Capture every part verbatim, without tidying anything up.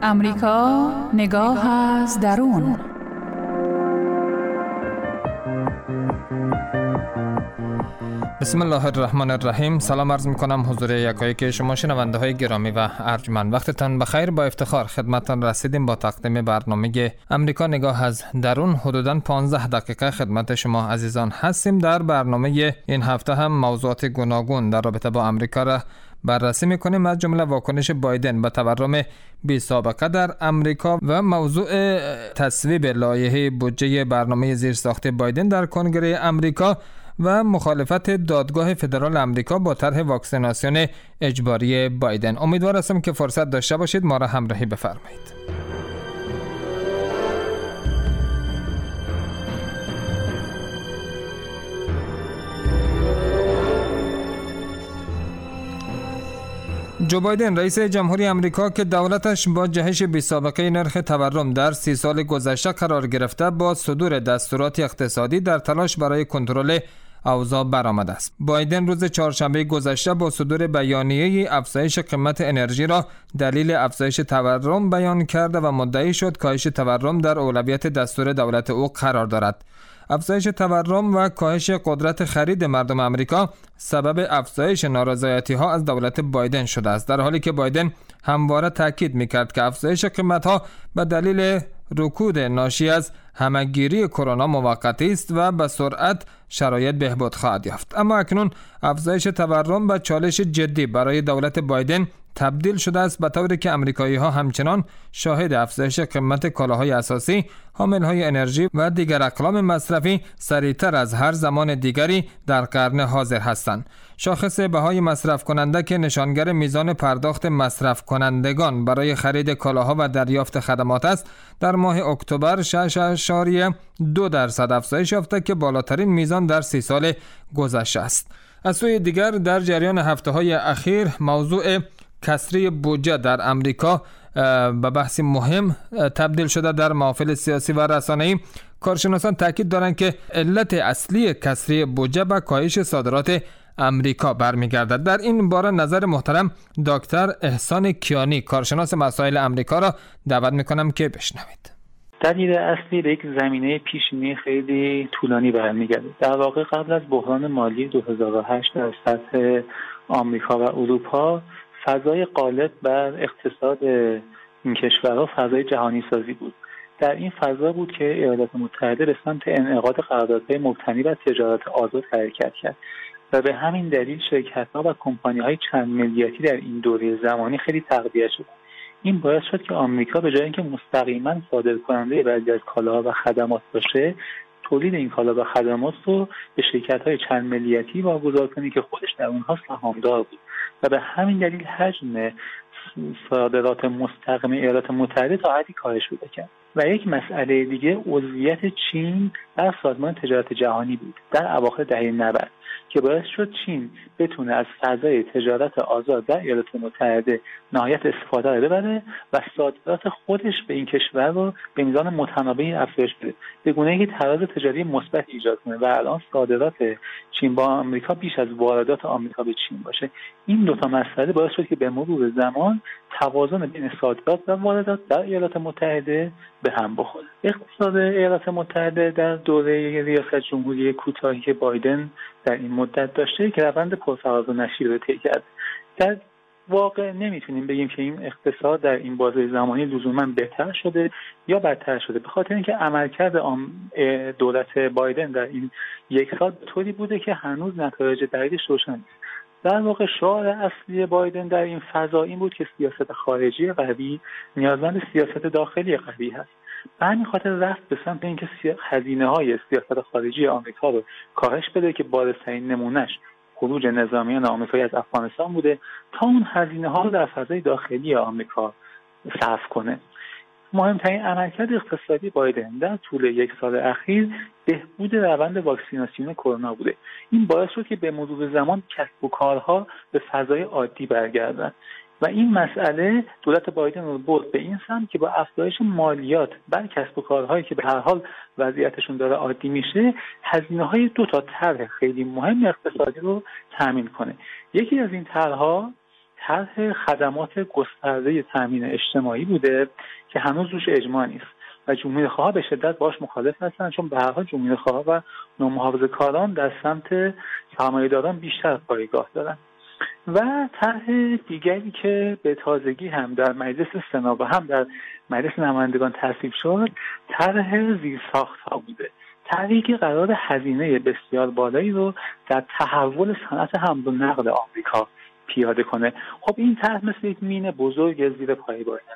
امریکا نگاه از درون. بسم الله الرحمن الرحیم. سلام عرض میکنم حضور یکایک شما شنونده های گرامی و ارجمند. وقتتان بخیر. با افتخار خدمتتان رسیدیم با تقدیم برنامه امریکا نگاه از درون. حدوداً پانزده دقیقه خدمت شما عزیزان هستیم. در برنامه این هفته هم موضوعات گوناگون در رابطه با امریکا را بررسی میکنیم، از جمله واکنش بایدن به تورم بی سابقه در امریکا و موضوع تصویب لایحه بودجه برنامه زیرساخت بایدن در کنگره امریکا و مخالفت دادگاه فدرال امریکا با طرح واکسیناسیون اجباری بایدن. امیدوار هستم که فرصت داشته باشید، ما را همراهی بفرمایید. جو بایدن رئیس جمهوری امریکا که دولتش با جهش بی سابقه نرخ تورم در سی سال گذشته قرار گرفته، با صدور دستورات اقتصادی در تلاش برای کنترل اوضاع برآمده است. بایدن روز چهارشنبه گذشته با صدور بیانیه افزایش قیمت انرژی را دلیل افزایش تورم بیان کرد و مدعی شد کاهش تورم در اولویت دستور دولت او قرار دارد. افزایش تورم و کاهش قدرت خرید مردم امریکا سبب افزایش نارضایتی ها از دولت بایدن شده است، در حالی که بایدن همواره تاکید میکرد که افزایش قیمت ها به دلیل رکود ناشی از همهگیری کرونا موقتی است و به سرعت شرایط بهبود خواهد یافت. اما اکنون افزایش تورم به چالش جدی برای دولت بایدن تبدیل شده است، به طوری که امریکایی ها همچنان شاهد افزایش قیمت کالاهای اساسی، حاملهای انرژی و دیگر اقلام مصرفی سریعتر از هر زمان دیگری در قرن حاضر هستند. شاخص بهای مصرف کننده که نشانگر میزان پرداخت مصرف کنندگان برای خرید کالاها و دریافت خدمات است، در ماه اکتبر شش اشاریه دو درصد افزایش یافته که بالاترین میزان در سی سال گذشته است. از سوی دیگر در جریان هفته‌های اخیر موضوع کسری بودجه در امریکا به بحث مهم تبدیل شده در محافل سیاسی و رسانه‌ای. کارشناسان تاکید دارند که علت اصلی کسری بودجه به کاهش صادرات امریکا برمیگردد. در این باره نظر محترم دکتر احسان کیانی، کارشناس مسائل امریکا، را دعوت میکنم که بشنوید. دلیل اصلی به یک زمینه پیشینی خیلی طولانی برمیگرده. در واقع قبل از بحران مالی دو هزار و هشت در سطح آمریکا و اروپا، فضای غالب بر اقتصاد این کشورها فضای جهانی سازی بود. در این فضا بود که ایالات متحده به سمت انعقاد قراردادهای مبتنی بر تجارت آزاد حرکت کرد و به همین دلیل شرکت‌ها و کمپانی‌های چند ملیتی در این دوره زمانی خیلی تقویت شد. این باعث شد که آمریکا به جای اینکه مستقیما صادرکننده بعضی از کالاها و خدمات باشه، تولید این کالا و خدمات رو به شرکت‌های چند ملیتی واگذار کنه که خودش در اونها سهامدار بود و به همین دلیل حجم صادرات مستقیم ایالات متحده تا حدی کاهش پیدا کرد. و یک مسئله دیگه عضویت چین در سازمان تجارت جهانی بود در اواخر دهه نود که باعث شد چین بتونه از فضای تجارت آزاد در ایالات متحده نهایت استفاده رو ببره و صادرات خودش به این کشور رو به میزان متناوبی افزایش بده، به گونه‌ای که تراز تجاری مثبت ایجاد کنه و الان صادرات چین با آمریکا بیش از واردات آمریکا به چین باشه. این دو تا مسئله باعث شد که به مرور زمان توازن بین صادرات و واردات در ایالات متحده به هم بخوره. اقتصاد ایالات متحده در دوره ریاست جمهوری کوتاهی که بایدن در این مدت داشته که روند پرفراز و نشیب رو طی کرد. در واقع نمیتونیم بگیم که این اقتصاد در این بازه زمانی لزوما بهتر شده یا بدتر شده، به خاطر اینکه عملکرد دولت بایدن در این یک سال به طوری بوده که هنوز نتایج دقیقش روشن نیست. در واقع شعار اصلی بایدن در این فضا این بود که سیاست خارجی قوی نیازمند سیاست داخلی قوی هست. به همین خاطر رفت به سمت اینکه هزینه‌های سیاست خارجی آمریکا رو کاهش بده که بارزترین نمونهش خروج نظامیان آمریکایی از افغانستان بوده تا اون هزینه‌ها رو در فضای داخلی آمریکا صرف کنه. مهمترین عملکرد اقتصادی بایدن در طول یک سال اخیر بهبود روند واکسیناسیون کرونا بوده. این باعث شد که به مرور زمان کسب و کارها به فضای عادی برگردند و این مسئله دولت بایدن رو برد به این سمت که با افزایش مالیات بر کسب و کارهایی که به هر حال وضعیتشون داره عادی میشه، هزینه‌های دو تا طرح خیلی مهم اقتصادی رو تامین کنه. یکی از این طرح‌ها طرح خدمات گسترده تامین اجتماعی بوده که هنوز روش اجماع نیست و جمهوری خواها به شدت باش مخالف هستن، چون به هر حال جمهوری خواها و نومحافظه‌کاران در سمت سرمایه‌داران بیشتر پایگاه دارن. و طرح دیگری که به تازگی هم در مجلس سنا و هم در مجلس نمایندگان تصویب شد، طرح زیرساخت‌ها بوده. طرحی که قرار هزینه بسیار بالایی رو در تحول صنعت حمل و نقل آمریکا پیاده کنه. خب این طرح مثل یک مین بزرگ زیر پای بایدن.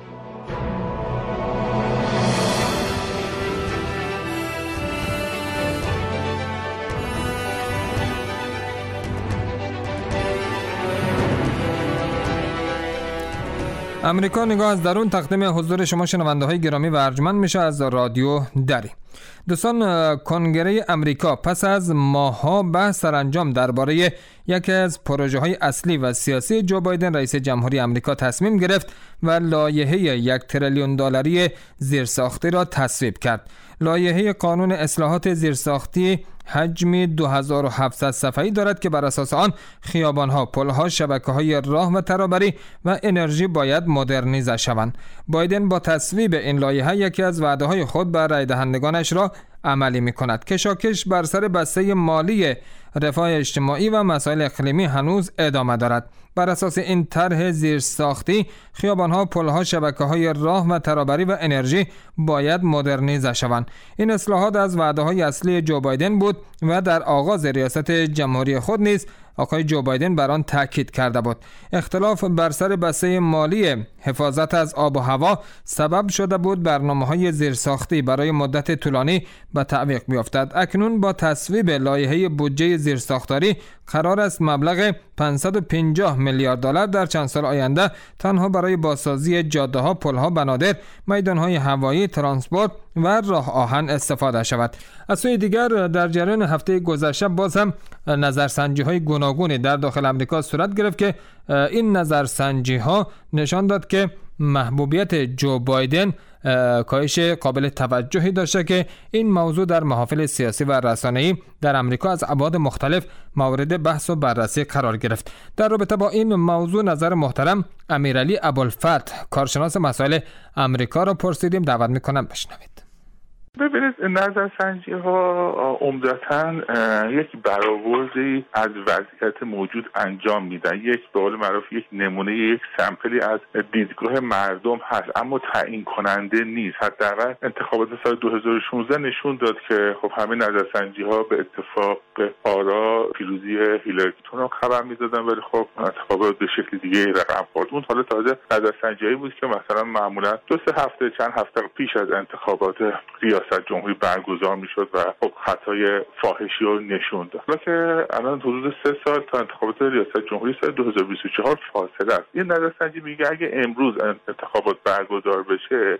امریکا نگاه از درون تقدیم حضور شما شنونده های گرامی و ارجمند میشه از رادیو دری. دوستان، کنگره امریکا پس از ماه‌ها بحث سرانجام درباره یکی از پروژه های اصلی و سیاسی جو بایدن رئیس جمهوری امریکا تصمیم گرفت و لایحه یک تریلیون دلاری زیرساختی را تصویب کرد. لایحه قانون اصلاحات زیرساختی حجمی دو هزار و هفتصد صفحه‌ای دارد که بر اساس آن خیابان‌ها، پل‌ها، شبکه‌های راه و ترابری و انرژی باید مدرنیزه شوند. بایدن با تصویب این لایحه یکی از وعده‌های خود به رای دهندگانش را عملی می‌کند. کشاکش بر سر بسته مالی رفاه اجتماعی و مسائل اقلیمی هنوز ادامه دارد. بر اساس این طرح زیرساختی خیابان‌ها، پل‌ها، شبکه‌های راه و ترابری و انرژی باید مدرنیزه شوند. این اصلاحات از وعده‌های اصلی جو بایدن بود و در آغاز ریاست جمهوری خود نیز آقای جو بایدن بر آن تاکید کرده بود. اختلاف بر سر بسته مالی حفاظت از آب و هوا سبب شده بود برنامه‌های زیرساختی برای مدت طولانی به تعویق بیفتد. اکنون با تصویب لایحه بودجه زیرساختاری قرار است مبلغ پانصد و پنجاه میلیارد دلار در چند سال آینده تنها برای بازسازی جاده‌ها، پل‌ها، بنادر، میدان‌های هوایی، ترانسپورت و راه آهن استفاده شود. از سوی دیگر در جریان هفته گذشته باز هم نظرسنجی‌های گوناگونی در داخل امریکا صورت گرفت که این نظرسنجی‌ها نشان داد که محبوبیت جو بایدن کاهش قابل توجهی داشته که این موضوع در محافل سیاسی و رسانه‌ای در امریکا از ابعاد مختلف مورد بحث و بررسی قرار گرفت. در رابطه با این موضوع نظر محترم امیرعلی ابوالفتح، کارشناس مسائل امریکا را پرسیدیم. دعوت می‌کنم بشنوید. ببینید، نظرسنجی ها عمدتاً یک برآوردی از وضعیت موجود انجام میدن. یک به قول معروف یک نمونه، یک سمپلی از دیدگاه مردم هست، اما تعیین کننده نیست. حداقل انتخابات سال دو هزار و شانزده نشون داد که خب همه نظرسنجی ها به اتفاق آرا پیروزی هیلاری کلینتون رو خبر میدادن، ولی خب انتخابات به شکل دیگه رقم خورد. اون حالا تازه نظرسنجی بود که مثلا معمولا دو سه هفته چند هفته پیش از انتخابات ریاست جمهوری برگزار میشد و خب خطای فاحشی رو نشون داد. حالا که الان حدود سه سال تا انتخابات ریاست جمهوری سال دو هزار و بیست و چهار فاصله است. این نظرسنجی میگه اگه امروز انتخابات برگزار بشه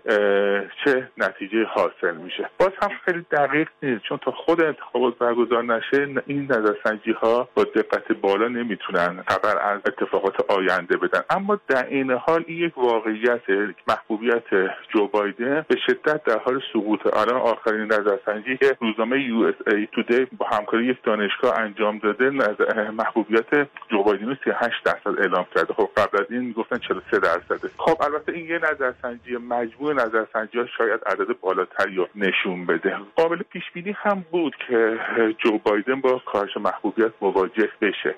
چه نتیجه حاصل میشه. باز هم خیلی دقیق نیست، چون تا خود انتخابات برگزار نشه این نظرسنجی ها با دقت بالا نمیتونن خبر از اتفاقات آینده بدن. اما در این حال این یک واقعیت، محبوبیت جو بایدن به شدت در حال سقوط. الان آخرین نظرسنجی که روزنامه یو اس ای تودی با همکاری یک دانشگاه انجام داده، محبوبیت جو بایدن رو سی و هشت درصد اعلام کرده. خب قبل از این میگفتن چهل و سه درصده. خب البته این یه نظرسنجی، مجموع نظرسنجی‌ها شاید عدد بالاتری رو نشون بده. قابل پیش بینی هم بود که جو بایدن با کاهش محبوبیت مواجه بشه.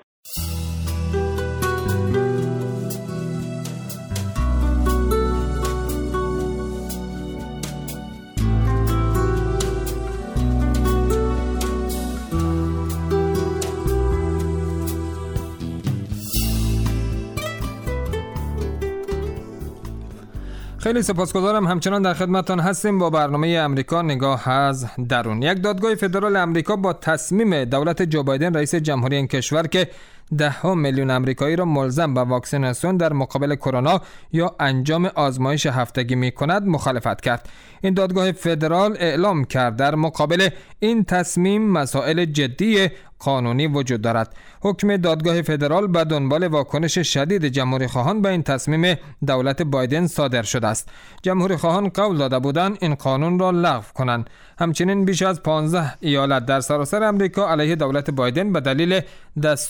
خیلی سپاسگزارم. همچنان در خدمتتان هستیم با برنامه امریکا نگاه از درون. یک دادگاه فدرال امریکا با تصمیم دولت جو بایدن رئیس جمهوری این کشور که ده ها میلیون امریکایی را ملزم به واکسیناسیون در مقابل کرونا یا انجام آزمایش هفتگی می کند مخالفت کرد. این دادگاه فدرال اعلام کرد در مقابل این تصمیم مسائل جدی قانونی وجود دارد. حکم دادگاه فدرال به دنبال واکنش شدید جمهوری خواهان به این تصمیم دولت بایدن صادر شده است. جمهوری خواهان قول داده بودند این قانون را لغو کنند. همچنین بیش از پانزده ایالت در سراسر امریکا علیه دولت بایدن به دلیل دستور دولت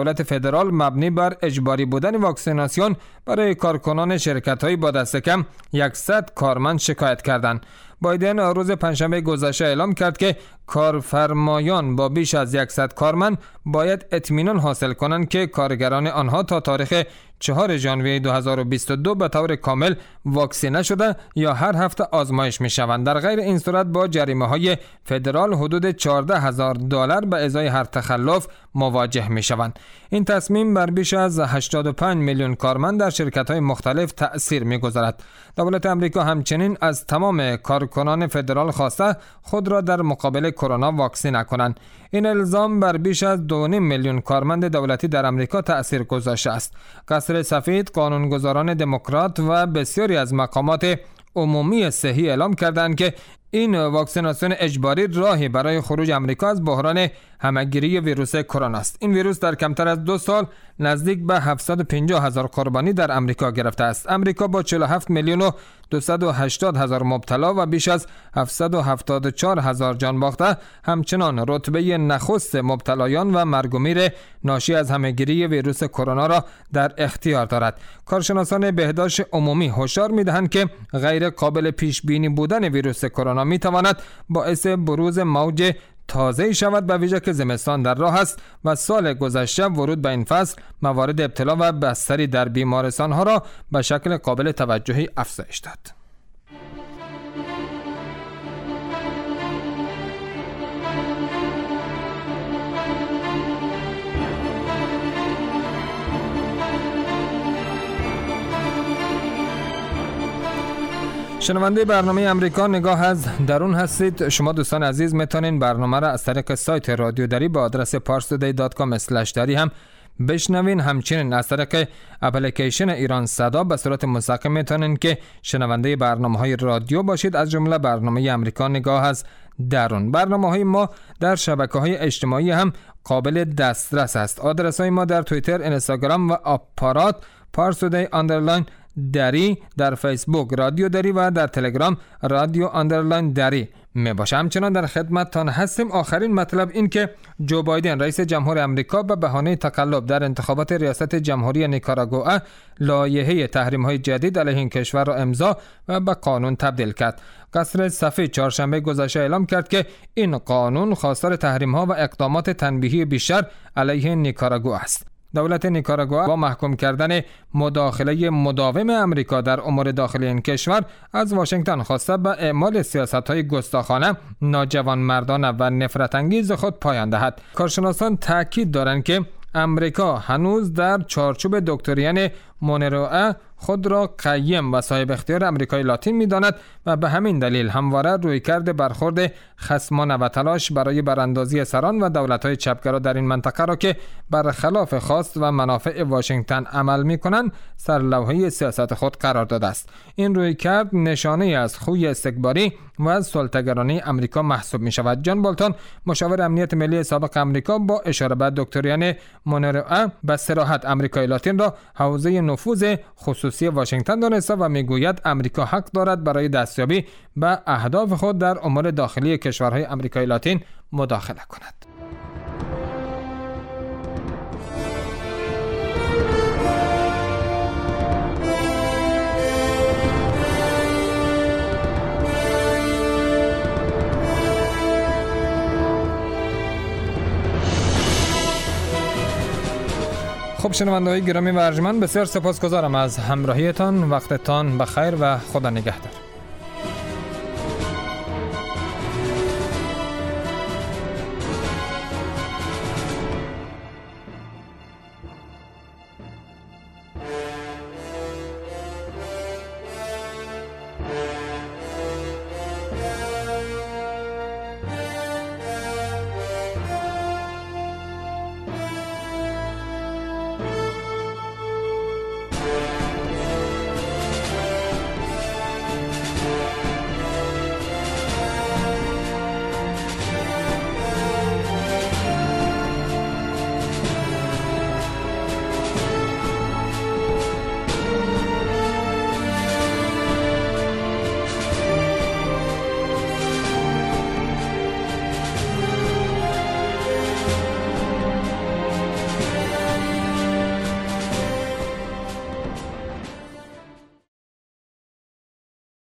دولت فدرال مبنی بر اجباری بودن واکسیناسیون برای کارکنان شرکت‌های با دست کم صد کارمند شکایت کردند. بایدن روز پنجشنبه گذشته اعلام کرد که کارفرمایان با بیش از صد کارمند باید اطمینان حاصل کنند که کارگران آنها تا تاریخ چهارم ژانویه دو هزار و بیست و دو به طور کامل واکسینه شده یا هر هفته آزمایش می شوند. در غیر این صورت با جریمه های فدرال حدود چهارده هزار دلار به ازای هر تخلف مواجه می شوند. این تصمیم بر بیش از هشتاد و پنج میلیون کارمند در شرکت های مختلف تأثیر می گذارد. دولت آمریکا همچنین از تمام کارکنان فدرال خواسته خود را در مقابل کرونا واکسینه کنند. این الزام بر بیش از دو و نیم میلیون کارمند دولتی در آمریکا تأثیر گذاشته است. قصر سفید، قانونگذاران دموکرات و بسیاری از مقامات عمومی صحی اعلام کردند که این واکسیناسیون اجباری راهی برای خروج آمریکا از بحران همه‌گیری ویروس کرونا است. این ویروس در کمتر از دو سال نزدیک به هفتصد و پنجاه هزار قربانی در آمریکا گرفته است. آمریکا با چهل و هفت میلیون و دویست و هشتاد هزار مبتلا و بیش از هفتصد و هفتاد و چهار هزار جان باخته همچنان رتبه نخست مبتلایان و مرگ و میر ناشی از همه‌گیری ویروس کرونا را در اختیار دارد. کارشناسان بهداشت عمومی هشدار می‌دهند که غیر قابل پیش بینی بودن ویروس کرونا می‌تواند باعث بروز موج تازه شود، به ویژه که زمستان در راه است و سال گذشته ورود به این فصل موارد ابتلا و بستری در بیمارستان ها را به شکل قابل توجهی افزایش داد. شنونده برنامه امریکا نگاه از درون هستید. شما دوستان عزیز میتونین برنامه را از طریق سایت رادیو دری با آدرس پارس تودی دات کام اسلش دری هم بشنوین. همچنین از طریق اپلیکیشن ایران صدا به صورت مستقیم میتونین که شنونده برنامه های رادیو باشید، از جمله برنامه امریکا نگاه از درون. برنامه های ما در شبکه های اجتماعی هم قابل دسترس است. آدرس های ما در توییتر، اینستاگرام و آپارات پارس تودی اندرلاین دری، در فیسبوک رادیو دری و در تلگرام رادیو اندرلاین دری می باشه. همچنان در خدمتتان هستیم. آخرین مطلب این که جو بایدن رئیس جمهور آمریکا به بهانه تقلب در انتخابات ریاست جمهوری نیکاراگوآ لایحه تحریم‌های جدید علیه این کشور را امضا و به قانون تبدیل کرد. قصر سفید چهارشنبه گذشته اعلام کرد که این قانون خواستار تحریم‌ها و اقدامات تنبیهی بیشتر علیه نیکاراگوآ است. دولت نیکاراگوآ با محکوم کردن مداخله مداوم آمریکا در امور داخلی این کشور از واشنگتن خواسته به اعمال سیاست‌های گستاخانه، ناجوانمردانه و نفرت انگیز خود پایان دهد. کارشناسان تاکید دارند که امریکا هنوز در چارچوب دکترین مونرو خود را قیم و صاحب اختیار امریکای لاتین می‌داند و به همین دلیل همواره رویکرد برخورد خصمانه و تلاش برای براندازی سران و دولت‌های چپگرا در این منطقه را که برخلاف خواست و منافع واشنگتن عمل می‌کنند سرلوحه سیاست خود قرار داده است. این رویکرد نشانه از خوی استکباری و سلطه‌گرانی امریکا محسوب می‌شود. جان بولتون، مشاور امنیت ملی سابق امریکا، با اشاره به دکترین مونرو به صراحت امریکای لاتین را حوزه نفوذ خصوصی واشنگتن دانسته و میگوید امریکا حق دارد برای دستیابی به اهداف خود در امور داخلی کشورهای امریکای لاتین مداخله کند. خب شنونده‌های گرامی و ارجمند، بسیار سپاسگزارم از همراهیتان. وقتتان بخیر و خدا نگهدار.